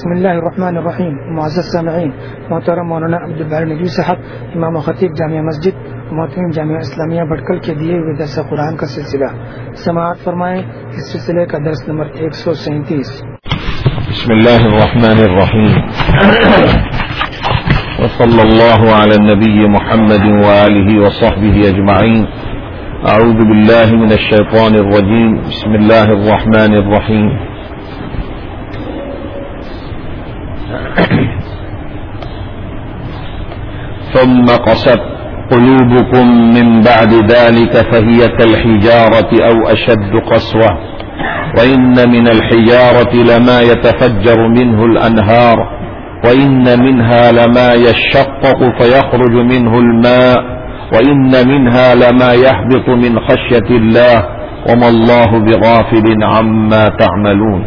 بسم اللہ الرحمن الرحیم. معزز سامعین، محترم مولانا عبدالباری ندوی صاحب، امام و خطیب جامعہ مسجد محترم جامعہ اسلامیہ بھٹکل کے دیے ہوئے درس قرآن کا سلسلہ سماعت فرمائیں. اس سلسلے کا درس نمبر 137. بسم اللہ الرحمن الرحیم وصلی اللہ علی النبی محمد وآلہ وصحبہ اجمعین. اعوذ باللہ من الشیطان الرجیم. بسم اللہ الرحمن الرحیم. ثم قست قلوبكم من بعد ذلك فهي كالحجارة أو أشد قسوة وإن من الحجارة لما يتفجر منه الأنهار وإن منها لما يشقق فيخرج منه الماء وإن منها لما يهبط من خشية الله وما الله بغافل عما تعملون.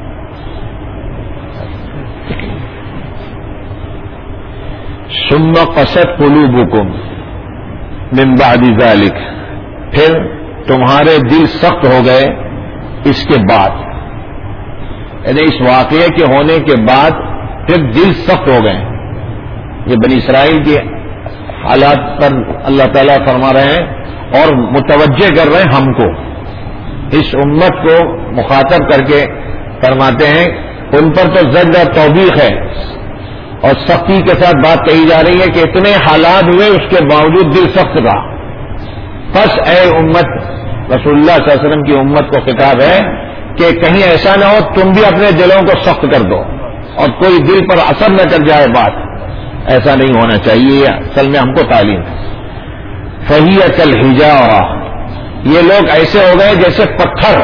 ثم قست قلوبكم من بعد ذلك، پھر تمہارے دل سخت ہو گئے اس کے بعد، یعنی اس واقعے کے ہونے کے بعد پھر دل سخت ہو گئے. یہ بنی اسرائیل کے حالات پر اللہ تعالیٰ فرما رہے ہیں اور متوجہ کر رہے ہیں ہم کو، اس امت کو مخاطب کر کے فرماتے ہیں. ان پر تو زجر توبیخ ہے اور سختی کے ساتھ بات کہی جا رہی ہے کہ اتنے حالات ہوئے اس کے باوجود دل سخت رہا. بس اے امت رسول اللہ صلی اللہ علیہ وسلم کی امت کو خطاب ہے کہ کہیں ایسا نہ ہو تم بھی اپنے دلوں کو سخت کر دو اور کوئی دل پر اثر نہ کر جائے بات. ایسا نہیں ہونا چاہیے. اصل میں ہم کو تعلیم ہے. فہی کالحجارہ، یہ لوگ ایسے ہو گئے جیسے پتھر.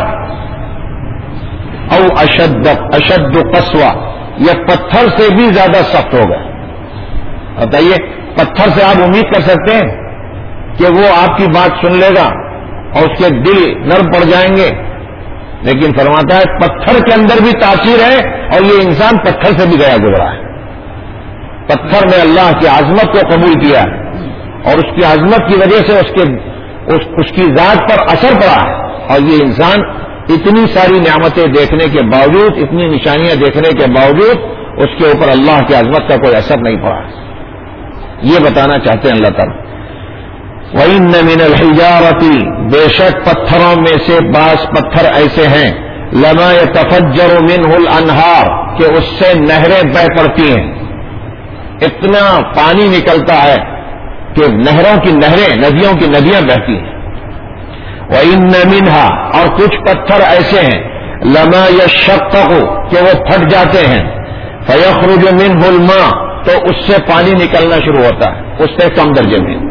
او اشد قسوہ، یہ پتھر سے بھی زیادہ سخت ہو گئے. بتائیے، پتھر سے آپ امید کر سکتے ہیں کہ وہ آپ کی بات سن لے گا اور اس کے دل نرم پڑ جائیں گے؟ لیکن فرماتا ہے پتھر کے اندر بھی تاثیر ہے اور یہ انسان پتھر سے بھی گیا گزرا ہے. پتھر نے اللہ کی عظمت کو قبول کیا اور اس کی عظمت کی وجہ سے اس کی ذات پر اثر پڑا ہے، اور یہ انسان اتنی ساری نعمتیں دیکھنے کے باوجود، اتنی نشانیاں دیکھنے کے باوجود اس کے اوپر اللہ کی عظمت کا کوئی اثر نہیں پڑا. یہ بتانا چاہتے ہیں اللہ تعالیٰ. وَإِنَّ مِنَ الْحِجَارَةِ، بے شک پتھروں میں سے بعض پتھر ایسے ہیں، لَمَا يَتَفَجَّرُ مِنْهُ الْأَنْهَارُ، کہ اس سے نہریں بہ پڑتی ہیں. اتنا پانی نکلتا ہے کہ نہروں کی نہریں، ندیوں کی ندیاں بہتی ہیں. وَإِنَّ مِنْهَا، اور کچھ پتھر ایسے ہیں، لَمَا يَشَقَّقُ، کہ وہ پھٹ جاتے ہیں. فَيَخْرُجُ مِنْهُ الْمَاءُ، تو اس سے پانی نکلنا شروع ہوتا ہے. اس سے کم درجے میں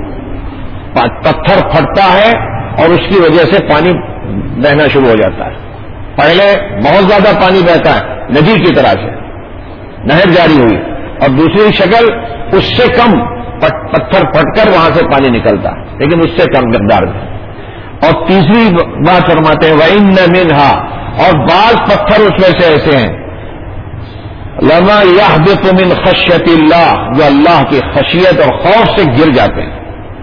پتھر پھٹتا ہے اور اس کی وجہ سے پانی بہنا شروع ہو جاتا ہے. پہلے بہت زیادہ پانی بہتا ہے ندی کی طرح سے، نہر جاری ہوئی، اور دوسری شکل اس سے کم پتھر پھٹ کر وہاں سے پانی نکلتا ہے، لیکن اس سے کم مقدار میں. اور تیسری بات فرماتے ہیں وَإِنَّ مِنْهَا، اور بعض پتھر اس میں سے ایسے ہیں، لَمَا يَهْبِطُ مِنْ خَشْيَةِ اللَّهِ، جو اللہ کی خشیت اور خوف سے گر جاتے ہیں.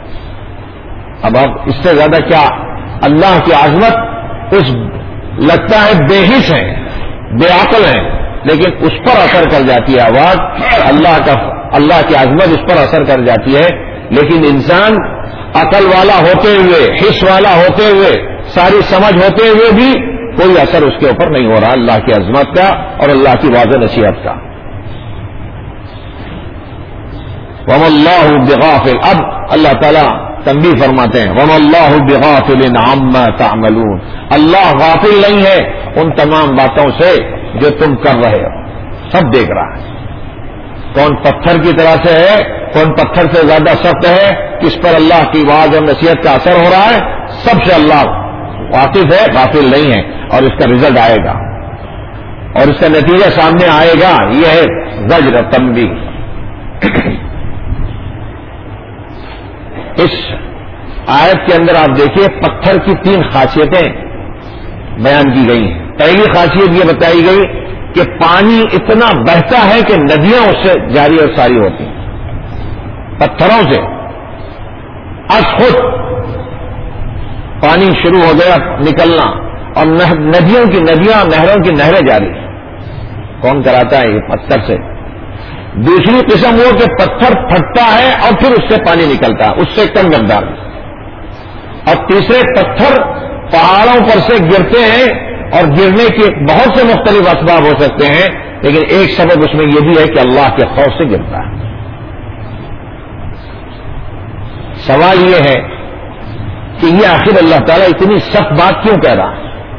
اب آپ اس سے زیادہ کیا، اللہ کی عظمت اس لگتا ہے بے حس ہے، بے عقل ہے، لیکن اس پر اثر کر جاتی ہے آواز. اللہ کی عظمت اس پر اثر کر جاتی ہے، لیکن انسان عقل والا ہوتے ہوئے، حس والا ہوتے ہوئے، ساری سمجھ ہوتے ہوئے بھی کوئی اثر اس کے اوپر نہیں ہو رہا اللہ کی عظمت کا اور اللہ کی واضح نصیحت کا. وَمَا اللَّهُ بِغَافِلٍ، اب اللہ تعالیٰ تنبیہ فرماتے ہیں وَمَا اللَّهُ بِغَافِلٍ عَمَّا تَعْمَلُونَ، اللہ غافل نہیں ہے ان تمام باتوں سے جو تم کر رہے ہو، سب دیکھ رہا ہے. کون پتھر کی طرح سے ہے، کون پتھر سے زیادہ سخت ہے، کس پر اللہ کی واضح اور نصیحت کا اثر ہو رہا ہے، سب سے اللہ واقف ہے، غافل نہیں ہے. اور اس کا رزلٹ آئے گا اور اس کا نتیجہ سامنے آئے گا. یہ ہے زجر تنبیہ. اس آیت کے اندر آپ دیکھیے پتھر کی 3 خاصیتیں بیان کی گئی ہیں. پہلی خاصیت یہ بتائی گئی کہ پانی اتنا بہتا ہے کہ ندیاں اس سے جاری اور ساری ہوتی ہیں پتھروں سے. از خود پانی شروع ہو گیا نکلنا اور ندیوں کی ندیاں، نہروں کی نہریں جاری. کون کراتا ہے؟ یہ پتھر سے. دوسری قسم وہ کہ پتھر پھٹتا ہے اور پھر اس سے پانی نکلتا ہے، اس سے کم مقدار میں. اور تیسرے پتھر پہاڑوں پر سے گرتے ہیں اور گرنے کے بہت سے مختلف اسباب ہو سکتے ہیں، لیکن ایک سبب اس میں یہ بھی ہے کہ اللہ کے خوف سے گرتا ہے. سوال یہ ہے کہ یہ آخر اللہ تعالیٰ اتنی سخت بات کیوں کہہ رہا ہے؟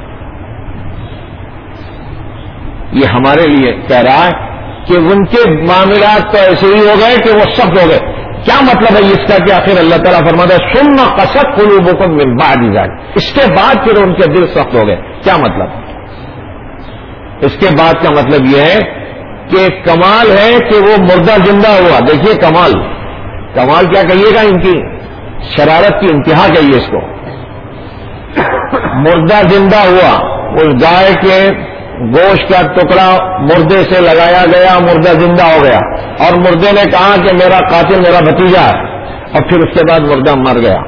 یہ ہمارے لیے کہہ رہا ہے کہ ان کے معاملات تو ایسے ہی ہو گئے کہ وہ سخت ہو گئے. کیا مطلب ہے اس کا کہ آخر اللہ تعالیٰ فرماتا ہے ثم قست قلوبکم من بعد ذلک، اس کے بعد پھر ان کے دل سخت ہو گئے. کیا مطلب؟ اس کے بعد کا مطلب یہ ہے کہ کمال ہے کہ وہ مردہ زندہ ہوا. دیکھیے کمال کیا کہیے گا، ان کی شرارت کی انتہا کہیے اس کو. مردہ زندہ ہوا، اس گائے کے گوشت کا ٹکڑا مردے سے لگایا گیا، مردہ زندہ ہو گیا، اور مردے نے کہا کہ میرا قاتل میرا بھتیجا ہے، اور پھر اس کے بعد مردہ مر گیا.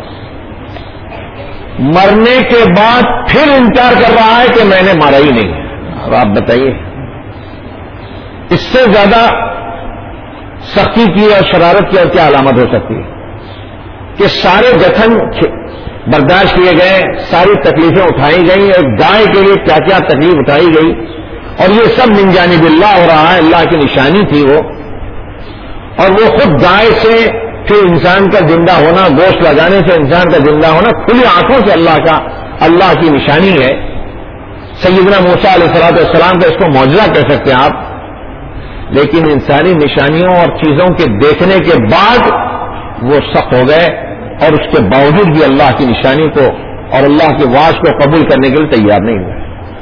مرنے کے بعد پھر انکار کر رہا ہے کہ میں نے مارا ہی نہیں. اب آپ بتائیے اس سے زیادہ سختی کی اور شرارت کی اور کیا علامت ہو سکتی ہے کہ سارے جتن برداشت کیے گئے، ساری تکلیفیں اٹھائی گئیں، ایک گائے کے لیے کیا کیا تکلیف اٹھائی گئی، اور یہ سب من جانب اللہ ہو رہا ہے. اللہ کی نشانی تھی وہ، اور وہ خود گائے سے پھر انسان کا زندہ ہونا، گوشت لگانے سے انسان کا زندہ ہونا کھلی آنکھوں سے اللہ کی نشانی ہے. سیدنا موسیٰ علیہ السلام کا اس کو معجزہ کہہ سکتے ہیں آپ، لیکن انسانی نشانیوں اور چیزوں کے دیکھنے کے بعد وہ سخت ہو گئے، اور اس کے باوجود بھی اللہ کی نشانی کو اور اللہ کے واعظ کو قبول کرنے کے لیے تیار نہیں ہوئے.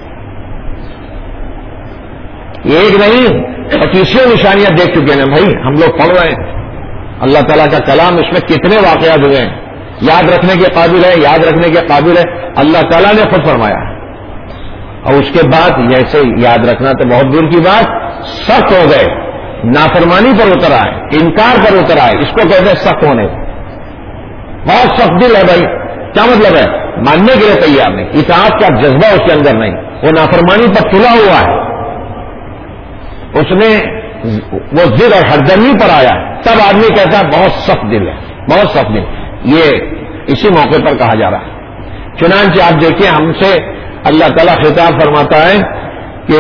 یہ ایک نہیں 25 نشانیاں دیکھ چکے ہیں بھائی، ہم لوگ پڑھ رہے ہیں. اللہ تعالیٰ کا کلام، اس میں کتنے واقعات ہوئے ہیں، یاد رکھنے کے قابل ہے، یاد رکھنے کے قابل ہے. اللہ تعالیٰ نے خود فرمایا، اور اس کے بعد ایسے یاد رکھنا تو بہت دور کی بات، سخت ہو گئے، نافرمانی پر اتر آئے، انکار پر اتر آئے. اس کو کہتے ہیں سخت ہونے. بہت سخت دل ہے بھائی. کیا مطلب ہے؟ ماننے کے لیے تیار نہیں، اطاعت کا جذبہ اس کے اندر نہیں، وہ نافرمانی پر تلا ہوا ہے، اس نے وہ ضد اور ہردمی پر آیا ہے. تب آدمی کہتا ہے بہت سخت دل ہے، بہت سخت دل. یہ اسی موقع پر کہا جا رہا ہے. چنانچہ آپ دیکھیں ہم سے اللہ تعالیٰ خطاب فرماتا ہے کہ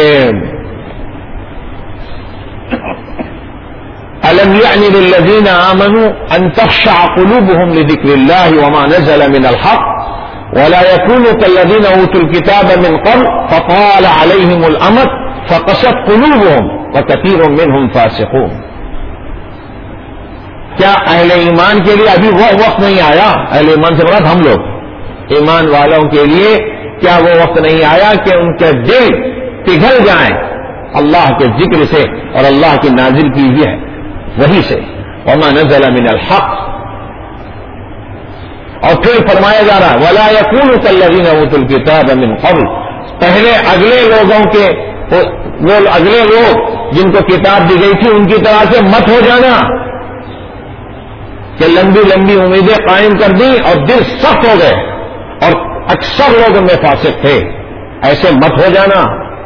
أَلَمْ يَعْنِ لِلَّذِينَ آمَنُوا أَن تَخْشَعَ قُلُوبُهُمْ لِذِكْرِ اللَّهِ وَمَا نَزَلَ مِنَ الْحَقِّ وَلَا يَكُونُوا كَالَّذِينَ أُوتُوا الْكِتَابَ مِنْ قَبْلُ فَطَالَ عَلَيْهِمُ الْأَمَدُ فَقَسَتْ قُلُوبُهُمْ وَكَثِيرٌ مِّنْهُمْ فَاسِقُونَ. کیا اہل ایمان کے لیے ابھی وہ وقت نہیں آیا؟ اہل ایمان سے مراد ہم لوگ، ایمان والوں کے لیے کیا وہ وقت نہیں آیا کہ ان کے دل پگھل جائیں اللہ کے ذکر سے اور اللہ کی نازل کی ہوئی ہے وہی سے، وما نزل من الحق. اور پھر فرمایا جا رہا ہے ولا يكونوا كالذين اوتوا الكتاب من قبل. پہلے اگلے لوگوں کے، وہ اگلے لوگ جن کو کتاب دی گئی تھی ان کی طرح سے مت ہو جانا کہ لمبی لمبی امیدیں قائم کر دی اور دل سخت ہو گئے، اور اکثر لوگ ان میں فاسق تھے. ایسے مت ہو جانا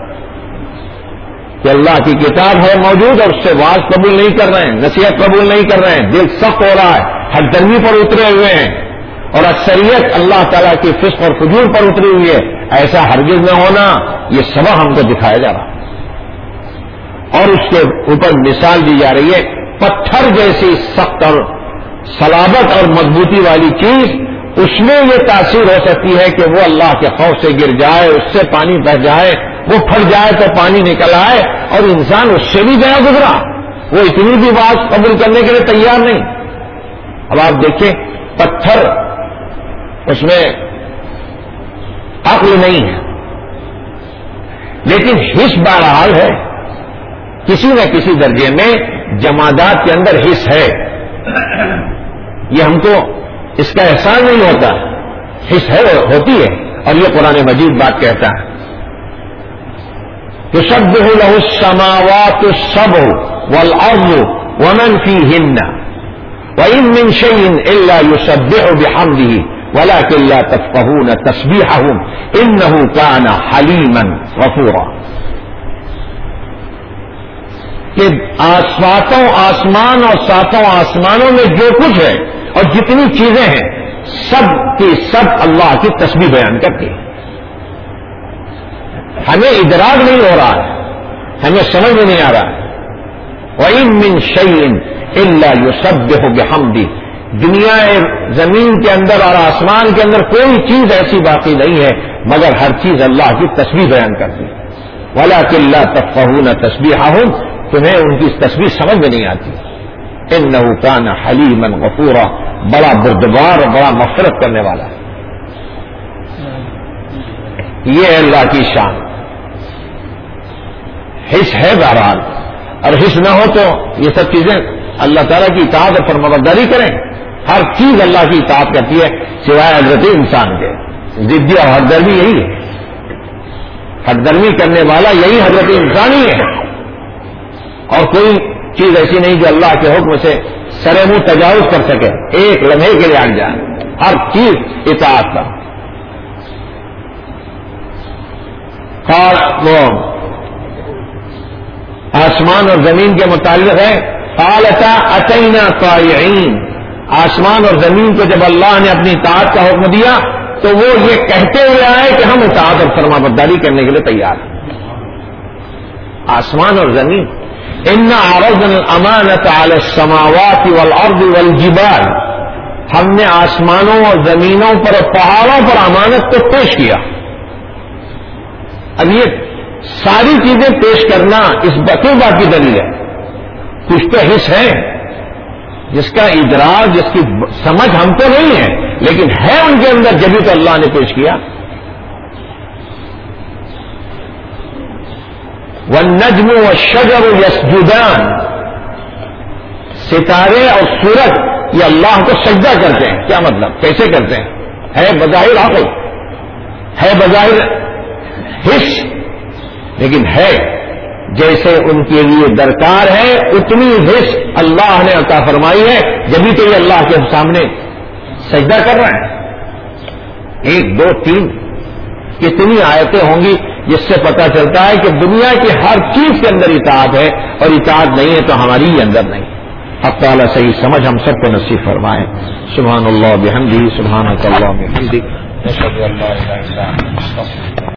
کہ اللہ کی کتاب ہے موجود اور اس سے واعظ قبول نہیں کر رہے ہیں، نصیحت قبول نہیں کر رہے ہیں، دل سخت ہو رہا ہے، حد درمی پر اترے ہوئے ہیں، اور اکثریت اللہ تعالیٰ کی فسق اور فجور پر اتری ہوئی ہے. ایسا ہرگز نہ ہونا. یہ سبق ہم کو دکھایا جا رہا ہے، اور اس کے اوپر مثال دی جا رہی ہے. پتھر جیسی سخت اور صلابت اور مضبوطی والی چیز، اس میں یہ تاثیر ہو سکتی ہے کہ وہ اللہ کے خوف سے گر جائے، اس سے پانی بہ جائے، وہ پھٹ جائے تو پانی نکل آئے، اور انسان اس سے بھی گیا گزرا، وہ اتنی بھی بات قبول کرنے کے لیے تیار نہیں. اب آپ دیکھیں پتھر، اس میں عقل نہیں ہے، لیکن حس بہرحال ہے، کسی نہ کسی درجے میں جمادات کے اندر حس ہے. یہ ہم کو اس کا احساس نہیں ہوتا، حس ہے، ہوتی ہے. اور یہ قرآن مجید بات کہتا ہے تسبح له السماوات السبع والارض ومن فيهن وان من شيء الا يسبح بحمده ولكن لا تفقهون تسبيحهم انه كان حليما غفورا. کہ ساتوں آسمان اور ساتوں آسمانوں میں جو کچھ ہے اور جتنی چیزیں ہیں سب کی سب اللہ کی تسبیح بیان کرتی ہیں. ہمیں ادراک نہیں ہو رہا ہے, ہمیں سمجھ میں نہیں آ رہا ہے. وَإِن مِّن شَيْءٍ إِلَّا يُسَبِّحُ بِحَمْدِهِ, دنیا زمین کے اندر اور آسمان کے اندر کوئی چیز ایسی باقی نہیں ہے مگر ہر چیز اللہ کی تسبیح بیان کرتی ہے. وَلَٰكِن لَّا تَفْقَهُونَ تَسْبِيحَهُمْ, تمہیں ان کی تسبیح سمجھ میں نہیں آتی. إِنَّهُ كَانَ حَلِيمًا غَفُورًا, بڑا بردبار اور بڑا مغفرت کرنے والا ہے. یہ ہے اللہ کی شان. حس ہے بہرحال, اور حس نہ ہو تو یہ سب چیزیں اللہ تعالیٰ کی اطاعت اور فرمانبرداری کریں. ہر چیز اللہ کی اطاعت کرتی ہے سوائے حضرت انسان کے. ضدی اور حد درمی یہی ہے, حد درمی کرنے والا یہی حضرت انسان ہی ہے, اور کوئی چیز ایسی نہیں جو اللہ کے حکم سے سرے منہ تجاوز کر سکے, ایک لمحے کے لیے ہٹ جائے. ہر چیز اطاعت کا. وہ آسمان اور زمین کے متعلق ہے, قالتا اتینا طائعین, آسمان اور زمین کو جب اللہ نے اپنی اطاعت کا حکم دیا تو وہ یہ کہتے ہوئے آئے کہ ہم اطاعت اور فرمانبرداری کرنے کے لیے تیار ہیں. آسمان اور زمین, انا عرضنا الامانۃ علی السماوات والارض والجبال, ہم نے آسمانوں اور زمینوں پر اور پہاڑوں پر امانت کو پیش کیا. اب یہ ساری چیزیں پیش کرنا اس بات کی دلیل ہے. کچھ تو حص ہے جس کا ادراک, جس کی سمجھ ہم کو نہیں ہے, لیکن ہے ان کے اندر, جبھی تو اللہ نے پیش کیا. والنجم والشجر یسجدان, ستارے اور سورج یہ اللہ کو سجدہ کرتے ہیں. کیا مطلب, کیسے کرتے ہیں؟ ہے بظاہر عقل, ہے بظاہر حس, لیکن ہے جیسے ان کے لیے درکار ہے اتنی حس اللہ نے عطا فرمائی ہے, جبھی تو یہ اللہ کے سامنے سجدہ کر رہے ہیں. 1 2 3 کتنی آیتیں ہوں گی جس سے پتہ چلتا ہے کہ دنیا کی ہر چیز کے اندر اطاعت ہے, اور اطاعت نہیں ہے تو ہماری ہی اندر نہیں. اب تعالیٰ صحیح سمجھ ہم سب کو نصیب فرمائے. سبحان اللہ بحمدہ, سبحانک اللہم وبحمدک, نشہد ان لا الہ الا انت.